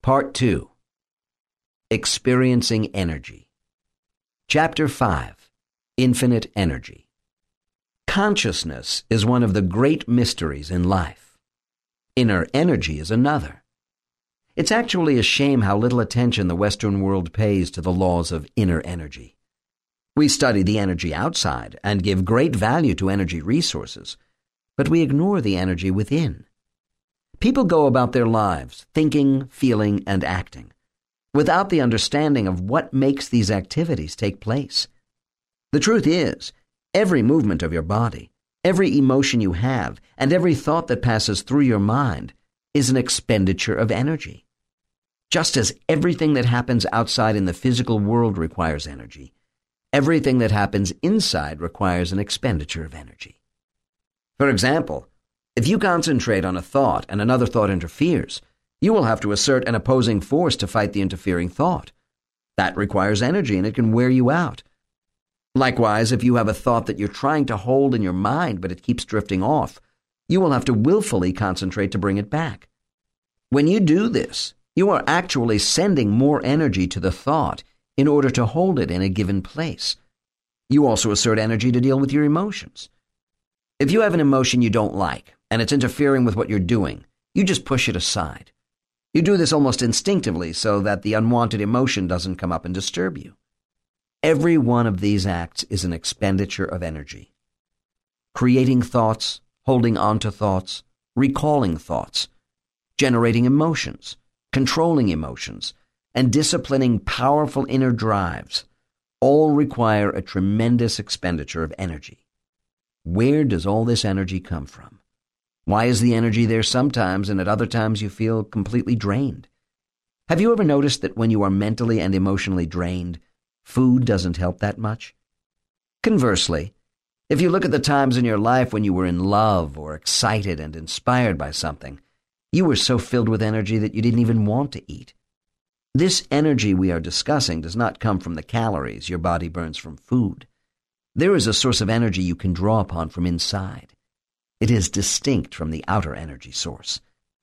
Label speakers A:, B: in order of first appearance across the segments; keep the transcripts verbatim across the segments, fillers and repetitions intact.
A: Part two. Experiencing Energy. Chapter five. Infinite Energy. Consciousness is one of the great mysteries in life. Inner energy is another. It's actually a shame how little attention the Western world pays to the laws of inner energy. We study the energy outside and give great value to energy resources, but we ignore the energy within. People go about their lives thinking, feeling, and acting without the understanding of what makes these activities take place. The truth is, every movement of your body, every emotion you have, and every thought that passes through your mind is an expenditure of energy. Just as everything that happens outside in the physical world requires energy, everything that happens inside requires an expenditure of energy. For example, if you concentrate on a thought and another thought interferes, you will have to assert an opposing force to fight the interfering thought. That requires energy and it can wear you out. Likewise, if you have a thought that you're trying to hold in your mind but it keeps drifting off, you will have to willfully concentrate to bring it back. When you do this, you are actually sending more energy to the thought in order to hold it in a given place. You also assert energy to deal with your emotions. If you have an emotion you don't like, and it's interfering with what you're doing, you just push it aside. You do this almost instinctively so that the unwanted emotion doesn't come up and disturb you. Every one of these acts is an expenditure of energy. Creating thoughts, holding on to thoughts, recalling thoughts, generating emotions, controlling emotions, and disciplining powerful inner drives all require a tremendous expenditure of energy. Where does all this energy come from? Why is the energy there sometimes and at other times you feel completely drained? Have you ever noticed that when you are mentally and emotionally drained, food doesn't help that much? Conversely, if you look at the times in your life when you were in love or excited and inspired by something, you were so filled with energy that you didn't even want to eat. This energy we are discussing does not come from the calories your body burns from food. There is a source of energy you can draw upon from inside. It is distinct from the outer energy source.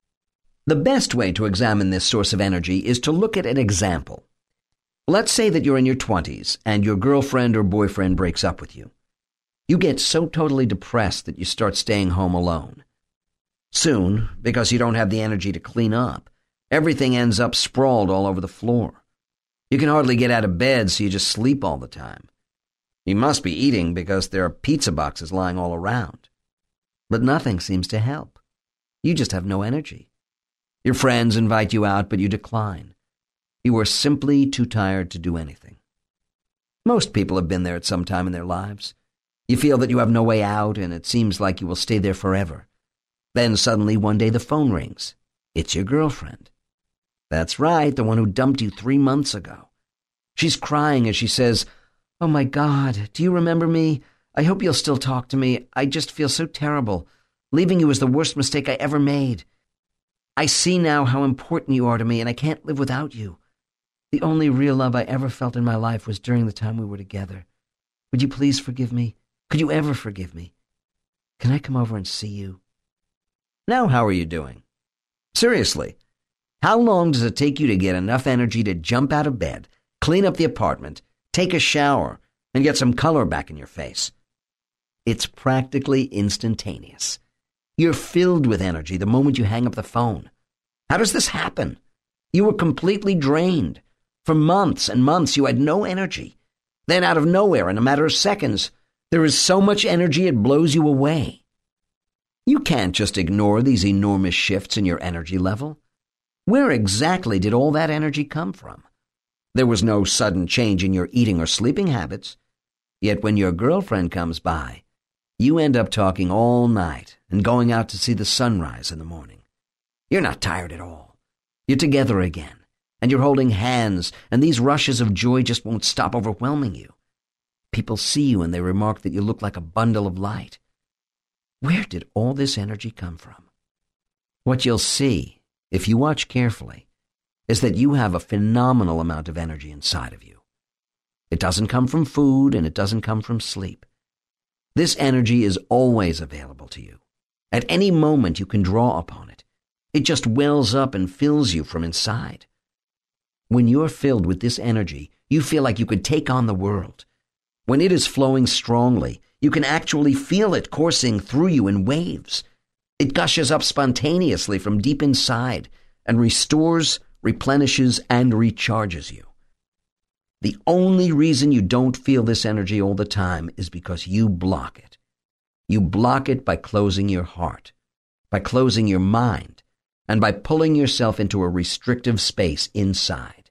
A: The best way to examine this source of energy is to look at an example. Let's say that you're in your twenties and your girlfriend or boyfriend breaks up with you. You get so totally depressed that you start staying home alone. Soon, because you don't have the energy to clean up, everything ends up sprawled all over the floor. You can hardly get out of bed, so you just sleep all the time. You must be eating because there are pizza boxes lying all around. But nothing seems to help. You just have no energy. Your friends invite you out, but you decline. You are simply too tired to do anything. Most people have been there at some time in their lives. You feel that you have no way out, and it seems like you will stay there forever. Then suddenly one day the phone rings. It's your girlfriend. That's right, the one who dumped you three months ago. She's crying as she says, "Oh my God, do you remember me? I hope you'll still talk to me. I just feel so terrible. Leaving you was the worst mistake I ever made. I see now how important you are to me, and I can't live without you. The only real love I ever felt in my life was during the time we were together. Would you please forgive me? Could you ever forgive me? Can I come over and see you?" Now how are you doing? Seriously, how long does it take you to get enough energy to jump out of bed, clean up the apartment, take a shower, and get some color back in your face? It's practically instantaneous. You're filled with energy the moment you hang up the phone. How does this happen? You were completely drained. For months and months you had no energy. Then out of nowhere, in a matter of seconds, there is so much energy it blows you away. You can't just ignore these enormous shifts in your energy level. Where exactly did all that energy come from? There was no sudden change in your eating or sleeping habits. Yet when your girlfriend comes by, you end up talking all night and going out to see the sunrise in the morning. You're not tired at all. You're together again, and you're holding hands, and these rushes of joy just won't stop overwhelming you. People see you and they remark that you look like a bundle of light. Where did all this energy come from? What you'll see, if you watch carefully, is that you have a phenomenal amount of energy inside of you. It doesn't come from food and it doesn't come from sleep. This energy is always available to you. At any moment you can draw upon it. It just wells up and fills you from inside. When you're filled with this energy, you feel like you could take on the world. When it is flowing strongly, you can actually feel it coursing through you in waves. It gushes up spontaneously from deep inside and restores, replenishes, and recharges you. The only reason you don't feel this energy all the time is because you block it. You block it by closing your heart, by closing your mind, and by pulling yourself into a restrictive space inside.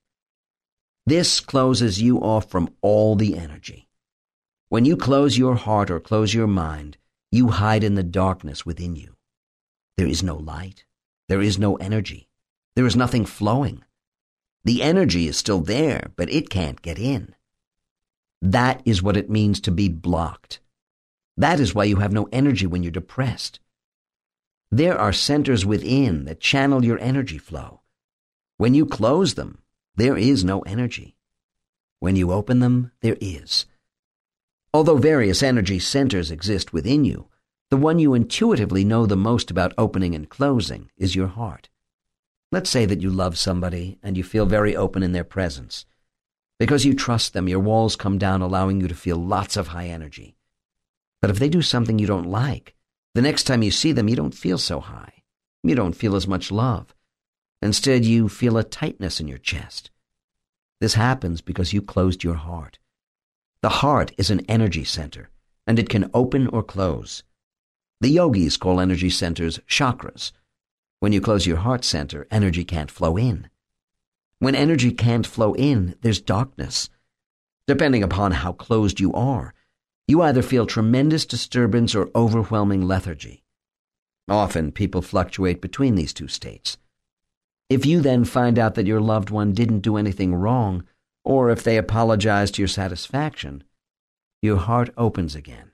A: This closes you off from all the energy. When you close your heart or close your mind, you hide in the darkness within you. There is no light. There is no energy. There is nothing flowing. The energy is still there, but it can't get in. That is what it means to be blocked. That is why you have no energy when you're depressed. There are centers within that channel your energy flow. When you close them, there is no energy. When you open them, there is. Although various energy centers exist within you, the one you intuitively know the most about opening and closing is your heart. Let's say that you love somebody and you feel very open in their presence. Because you trust them, your walls come down, allowing you to feel lots of high energy. But if they do something you don't like, the next time you see them, you don't feel so high. You don't feel as much love. Instead, you feel a tightness in your chest. This happens because you closed your heart. The heart is an energy center, and it can open or close. The yogis call energy centers chakras. When you close your heart center, energy can't flow in. When energy can't flow in, there's darkness. Depending upon how closed you are, you either feel tremendous disturbance or overwhelming lethargy. Often, people fluctuate between these two states. If you then find out that your loved one didn't do anything wrong, or if they apologize to your satisfaction, your heart opens again.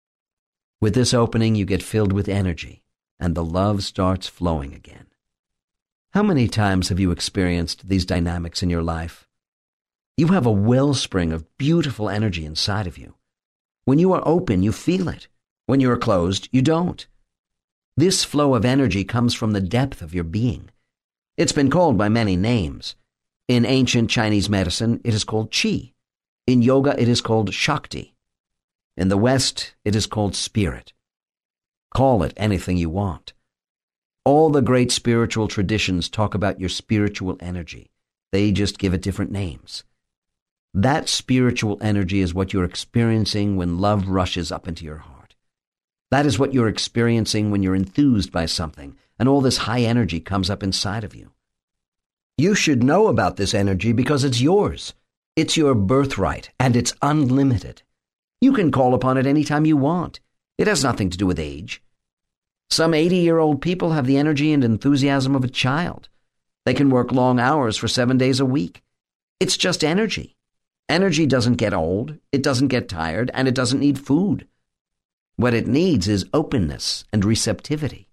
A: With this opening, you get filled with energy, and the love starts flowing again. How many times have you experienced these dynamics in your life? You have a wellspring of beautiful energy inside of you. When you are open, you feel it. When you are closed, you don't. This flow of energy comes from the depth of your being. It's been called by many names. In ancient Chinese medicine, it is called Qi. In yoga, it is called Shakti. In the West, it is called spirit. Call it anything you want. All the great spiritual traditions talk about your spiritual energy. They just give it different names. That spiritual energy is what you're experiencing when love rushes up into your heart. That is what you're experiencing when you're enthused by something, and all this high energy comes up inside of you. You should know about this energy because it's yours. It's your birthright, and it's unlimited. You can call upon it anytime you want. It has nothing to do with age. Some eighty-year-old people have the energy and enthusiasm of a child. They can work long hours for seven days a week. It's just energy. Energy doesn't get old, it doesn't get tired, and it doesn't need food. What it needs is openness and receptivity.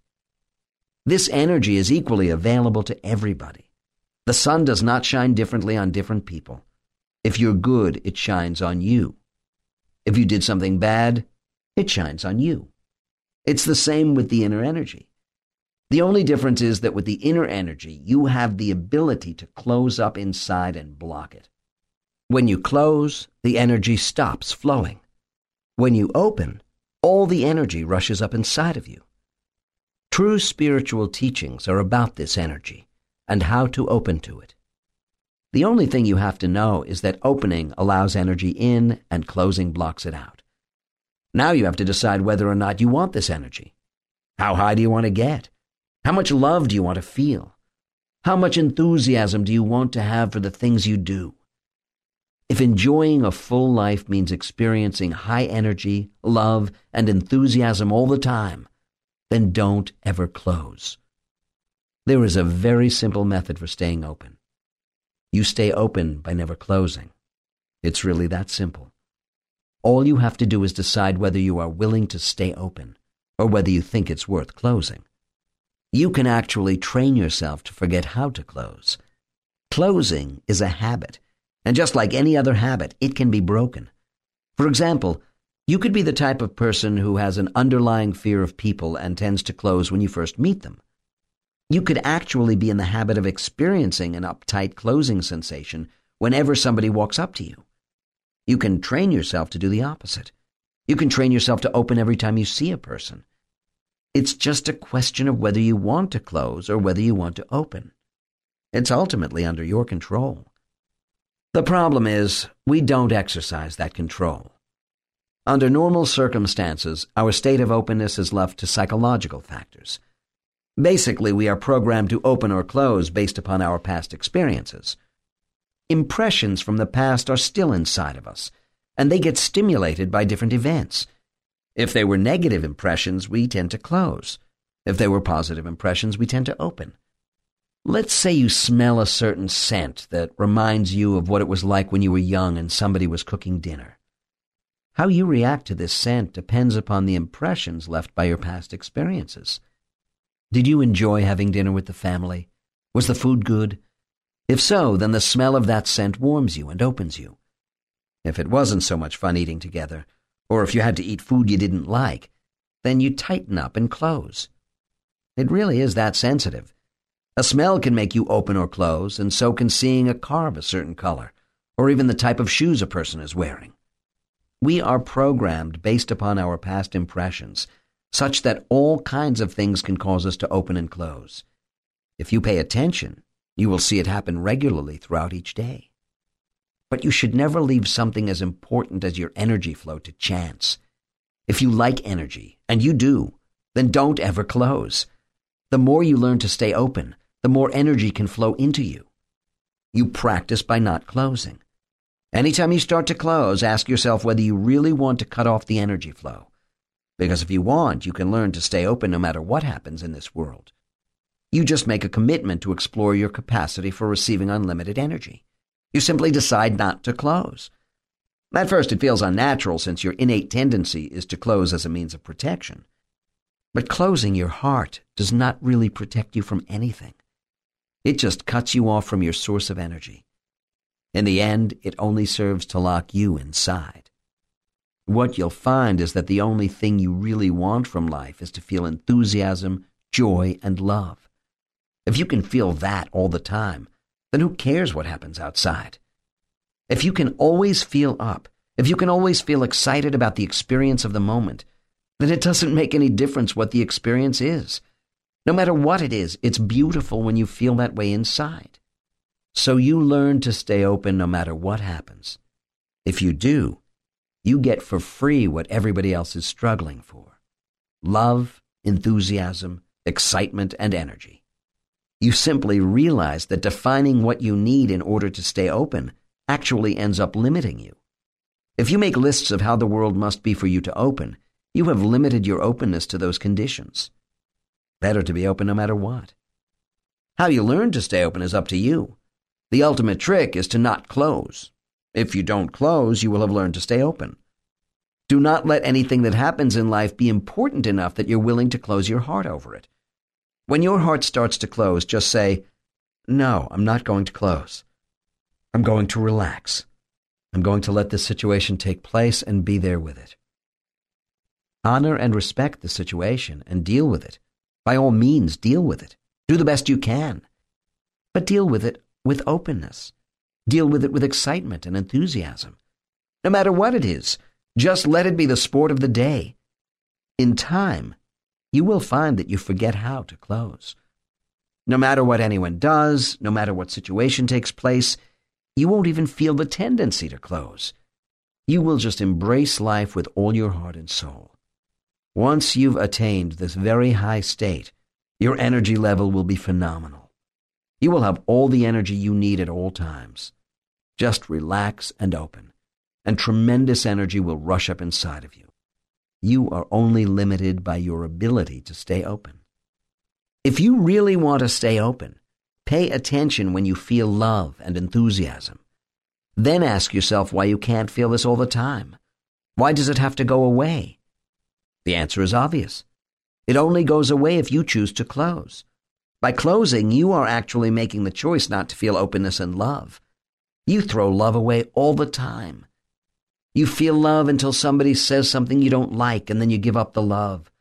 A: This energy is equally available to everybody. The sun does not shine differently on different people. If you're good, it shines on you. If you did something bad, it shines on you. It's the same with the inner energy. The only difference is that with the inner energy, you have the ability to close up inside and block it. When you close, the energy stops flowing. When you open, all the energy rushes up inside of you. True spiritual teachings are about this energy and how to open to it. The only thing you have to know is that opening allows energy in and closing blocks it out. Now you have to decide whether or not you want this energy. How high do you want to get? How much love do you want to feel? How much enthusiasm do you want to have for the things you do? If enjoying a full life means experiencing high energy, love, and enthusiasm all the time, then don't ever close. There is a very simple method for staying open. You stay open by never closing. It's really that simple. All you have to do is decide whether you are willing to stay open or whether you think it's worth closing. You can actually train yourself to forget how to close. Closing is a habit, and just like any other habit, it can be broken. For example, you could be the type of person who has an underlying fear of people and tends to close when you first meet them. You could actually be in the habit of experiencing an uptight closing sensation whenever somebody walks up to you. You can train yourself to do the opposite. You can train yourself to open every time you see a person. It's just a question of whether you want to close or whether you want to open. It's ultimately under your control. The problem is, we don't exercise that control. Under normal circumstances, our state of openness is left to psychological factors. Basically, we are programmed to open or close based upon our past experiences. Impressions from the past are still inside of us, and they get stimulated by different events. If they were negative impressions, we tend to close. If they were positive impressions, we tend to open. Let's say you smell a certain scent that reminds you of what it was like when you were young and somebody was cooking dinner. How you react to this scent depends upon the impressions left by your past experiences. Did you enjoy having dinner with the family? Was the food good? If so, then the smell of that scent warms you and opens you. If it wasn't so much fun eating together, or if you had to eat food you didn't like, then you tighten up and close. It really is that sensitive. A smell can make you open or close, and so can seeing a car of a certain color, or even the type of shoes a person is wearing. We are programmed based upon our past impressions, such that all kinds of things can cause us to open and close. If you pay attention, you will see it happen regularly throughout each day. But you should never leave something as important as your energy flow to chance. If you like energy, and you do, then don't ever close. The more you learn to stay open, the more energy can flow into you. You practice by not closing. Anytime you start to close, ask yourself whether you really want to cut off the energy flow. Because if you want, you can learn to stay open no matter what happens in this world. You just make a commitment to explore your capacity for receiving unlimited energy. You simply decide not to close. At first, it feels unnatural since your innate tendency is to close as a means of protection. But closing your heart does not really protect you from anything. It just cuts you off from your source of energy. In the end, it only serves to lock you inside. What you'll find is that the only thing you really want from life is to feel enthusiasm, joy, and love. If you can feel that all the time, then who cares what happens outside? If you can always feel up, if you can always feel excited about the experience of the moment, then it doesn't make any difference what the experience is. No matter what it is, it's beautiful when you feel that way inside. So you learn to stay open no matter what happens. If you do, you get for free what everybody else is struggling for: love, enthusiasm, excitement, and energy. You simply realize that defining what you need in order to stay open actually ends up limiting you. If you make lists of how the world must be for you to open, you have limited your openness to those conditions. Better to be open no matter what. How you learn to stay open is up to you. The ultimate trick is to not close. If you don't close, you will have learned to stay open. Do not let anything that happens in life be important enough that you're willing to close your heart over it. When your heart starts to close, just say, "No, I'm not going to close. I'm going to relax. I'm going to let this situation take place and be there with it." Honor and respect the situation and deal with it. By all means, deal with it. Do the best you can. But deal with it with openness. Deal with it with excitement and enthusiasm. No matter what it is, just let it be the sport of the day. In time, you will find that you forget how to close. No matter what anyone does, no matter what situation takes place, you won't even feel the tendency to close. You will just embrace life with all your heart and soul. Once you've attained this very high state, your energy level will be phenomenal. You will have all the energy you need at all times. Just relax and open, and tremendous energy will rush up inside of you. You are only limited by your ability to stay open. If you really want to stay open, pay attention when you feel love and enthusiasm. Then ask yourself why you can't feel this all the time. Why does it have to go away? The answer is obvious. It only goes away if you choose to close. By closing, you are actually making the choice not to feel openness and love. You throw love away all the time. You feel love until somebody says something you don't like, and then you give up the love.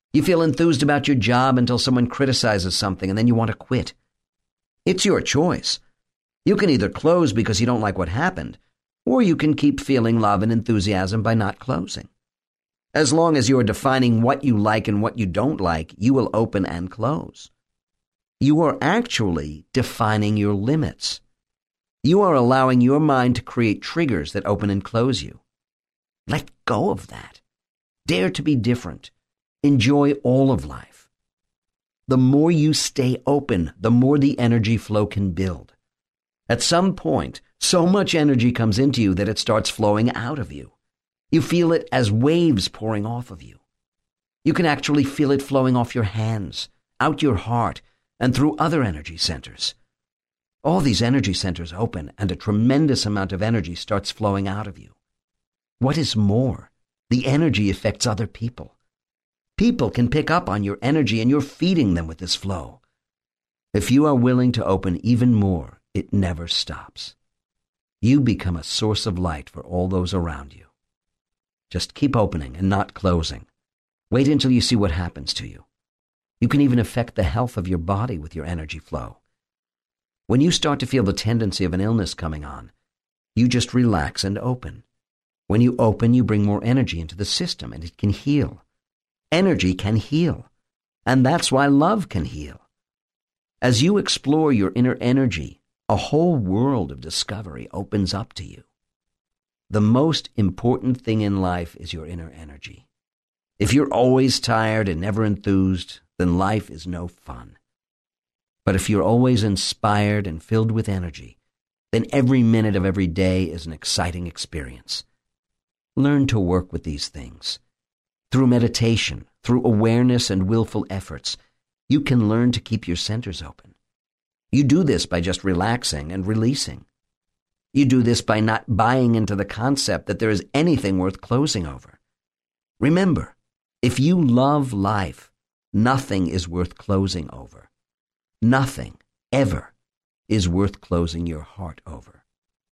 A: You feel enthused about your job until someone criticizes something and then you want to quit. It's your choice. You can either close because you don't like what happened, or you can keep feeling love and enthusiasm by not closing. As long as you are defining what you like and what you don't like, you will open and close. You are actually defining your limits. You are allowing your mind to create triggers that open and close you. Let go of that. Dare to be different. Enjoy all of life. The more you stay open, the more the energy flow can build. At some point, so much energy comes into you that it starts flowing out of you. You feel it as waves pouring off of you. You can actually feel it flowing off your hands, out your heart, and through other energy centers. All these energy centers open, and a tremendous amount of energy starts flowing out of you. What is more, the energy affects other people. People can pick up on your energy, and you're feeding them with this flow. If you are willing to open even more, it never stops. You become a source of light for all those around you. Just keep opening and not closing. Wait until you see what happens to you. You can even affect the health of your body with your energy flow. When you start to feel the tendency of an illness coming on, you just relax and open. When you open, you bring more energy into the system, and it can heal. Energy can heal, and that's why love can heal. As you explore your inner energy, a whole world of discovery opens up to you. The most important thing in life is your inner energy. If you're always tired and never enthused, then life is no fun. But if you're always inspired and filled with energy, then every minute of every day is an exciting experience. Learn to work with these things. Through meditation, through awareness and willful efforts, you can learn to keep your centers open. You do this by just relaxing and releasing. You do this by not buying into the concept that there is anything worth closing over. Remember, if you love life, nothing is worth closing over. Nothing, ever, is worth closing your heart over.